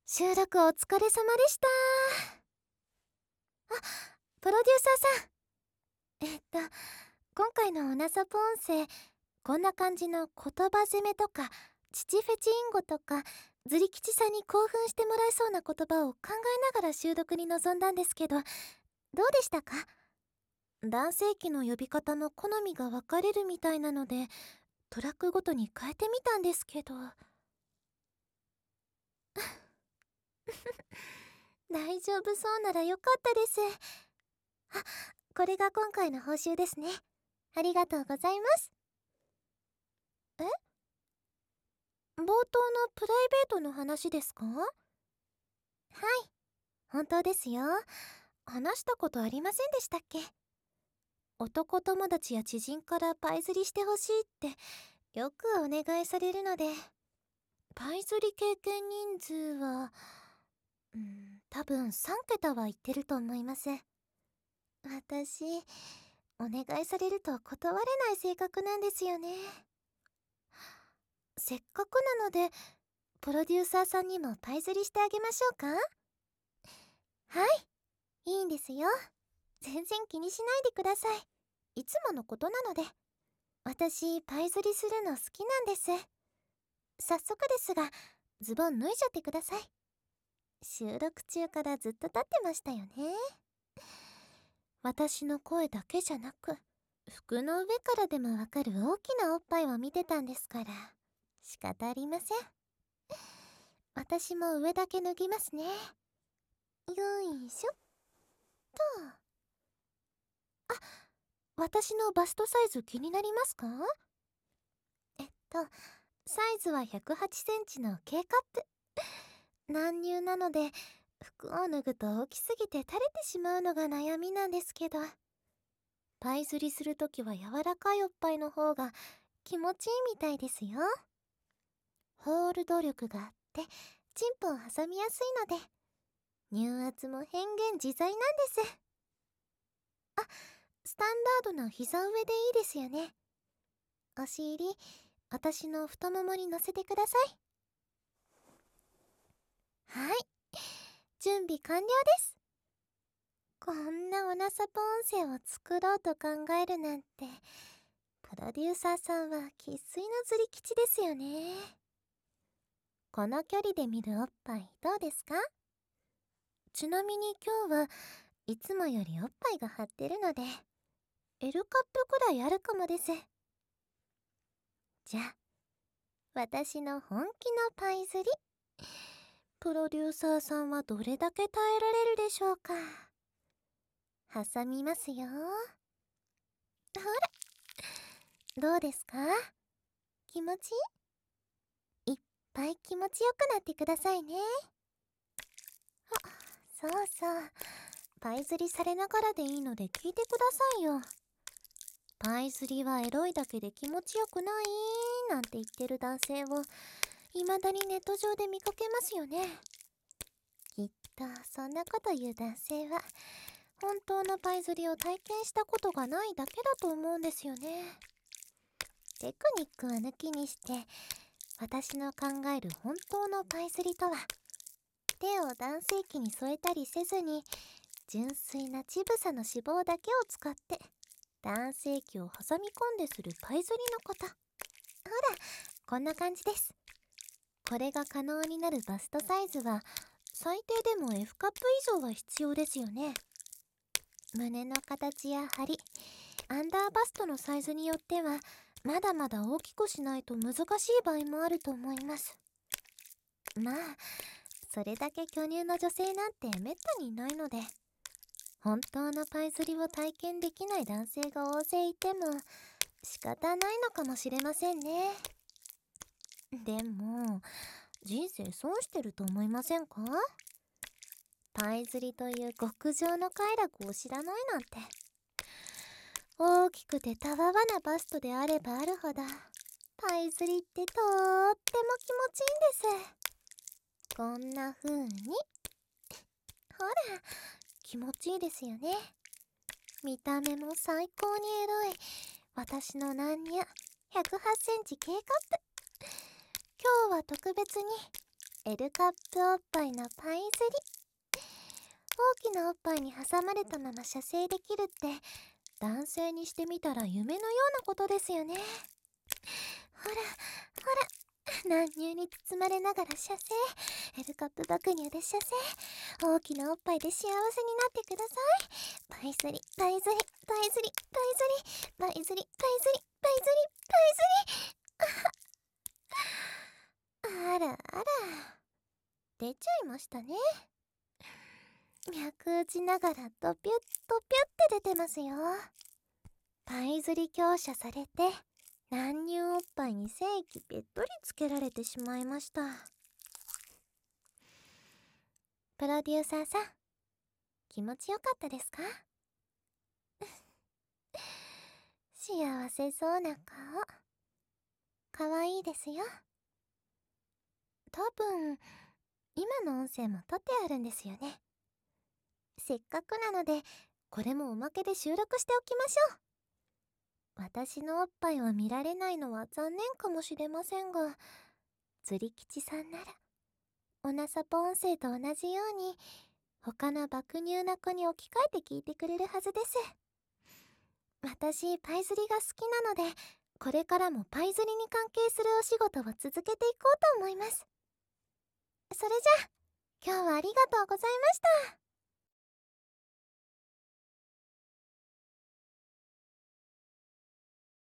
収録お疲れ様でした。プロデューサーさん。今回のオナサポ音声、こんな感じの言葉攻めとか、父フェチインゴとか、ズリ吉さんに興奮してもらえそうな言葉を考えながら収録に臨んだんですけど、どうでしたか？男性器の呼び方の好みが分かれるみたいなので、トラックごとに変えてみたんですけど。大丈夫そうならよかったです。あ、これが今回の報酬ですね。ありがとうございます。え？冒頭のプライベートの話ですか？はい、本当ですよ。話したことありませんでしたっけ？男友達や知人からパイ釣りしてほしいってよくお願いされるので、パイ釣り経験人数は、多分3桁は言ってると思います。私、お願いされると断れない性格なんですよね。せっかくなので、プロデューサーさんにもパイ釣りしてあげましょうか？はい、いいんですよ。全然気にしないでください。いつものことなので。私、パイ釣りするの好きなんです。早速ですが、ズボン脱いじゃってください。収録中からずっと立ってましたよね。私の声だけじゃなく、服の上からでもわかる大きなおっぱいを見てたんですから、仕方ありません。私も上だけ脱ぎますね。よいしょっと。私のバストサイズ気になりますか？えっと、サイズは108センチの K カップ。難乳なので、服を脱ぐと大きすぎて垂れてしまうのが悩みなんですけど、パイ釣りするときは柔らかいおっぱいの方が気持ちいいみたいですよ。ホールド力があって、チンポを挟みやすいので、乳圧も変幻自在なんです。あ、スタンダードな膝上でいいですよね。お尻、私の太ももに乗せてください。はい、準備完了です。こんなおなさぽ音声を作ろうと考えるなんて、プロデューサーさんは生粋のズリ吉ですよね。この距離で見るおっぱいどうですか？ちなみに今日はいつもよりおっぱいが張ってるので、L カップくらいあるかもです。じゃあ、私の本気のパイ釣り、プロデューサーさんはどれだけ耐えられるでしょうか？挟みますよ。ほら、どうですか？気持ちいい？いっぱい気持ちよくなってくださいね。あ、そうそう。パイ釣りされながらでいいので聞いてくださいよ。パイ釣りはエロいだけで気持ちよくないなんて言ってる男性を未だにネット上で見かけますよね。きっとそんなこと言う男性は本当のパイ釣りを体験したことがないだけだと思うんですよね。テクニックは抜きにして、私の考える本当のパイ釣りとは、手を男性器に添えたりせずに、純粋な乳房の脂肪だけを使って男性器を挟み込んでするパイ釣りのこと。ほら、こんな感じです。これが可能になるバストサイズは最低でも F カップ以上は必要ですよね。胸の形や張り、アンダーバストのサイズによってはまだまだ大きくしないと難しい場合もあると思います。まあ、それだけ巨乳の女性なんてめったにいないので、本当のパイ釣りを体験できない男性が大勢いても仕方ないのかもしれませんね。でも、人生損してると思いませんか？パイ釣りという極上の快楽を知らないなんて。大きくてたわわなバストであればあるほど、パイ釣りってとっても気持ちいいんです。こんな風に。ほら、気持ちいいですよね。見た目も最高にエロい私のナンニャ108センチ K カップ。今日は特別に L カップおっぱいのパイズリ。大きなおっぱいに挟まれたまま射精できるって男性にしてみたら夢のようなことですよね。ほらほら、軟乳に包まれながら射精、L カップ爆乳で射精、大きなおっぱいで幸せになってください。パイズリパイズリパイズリパイズリパイズリパイズリパイズリパイズリ。あらあら、出ちゃいましたね。脈打ちながらドピュッドピュって出てますよ。パイズリ強射されて軟乳おっぱいに精液べっとりつけられてしまいました。プロデューサーさん、気持ちよかったですか？幸せそうな顔、かわいいですよ。多分今の音声も撮ってあるんですよね。せっかくなのでこれもおまけで収録しておきましょう。私のおっぱいを見られないのは残念かもしれませんが、釣り吉さんならおなさぽ音声と同じように他の爆乳な子に置き換えて聞いてくれるはずです。私パイ釣りが好きなので、これからもパイ釣りに関係するお仕事を続けていこうと思います。それじゃあ今日はありがとうございました。